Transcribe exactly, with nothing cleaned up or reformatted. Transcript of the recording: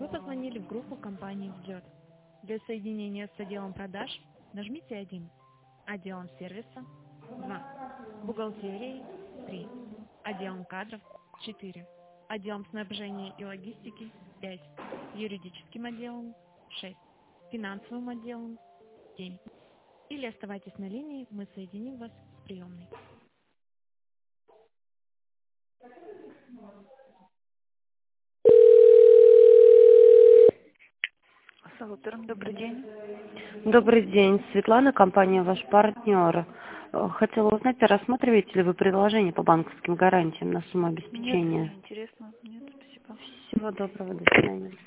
Вы позвонили в группу компании «Взлет». Для соединения с отделом продаж нажмите один, отделом сервиса два, бухгалтерией три, отделом кадров четыре, отделом снабжения и логистики пять, юридическим отделом шесть, финансовым отделом семь. Или оставайтесь на линии, мы соединим вас с приемной. Салутером, добрый день. Добрый день, Светлана, компания «Ваш партнер». Э, Хотела узнать, а рассматриваете ли вы предложение по банковским гарантиям на сумму Нет, обеспечения? не интересно. Нет, спасибо. Всего доброго, до свидания.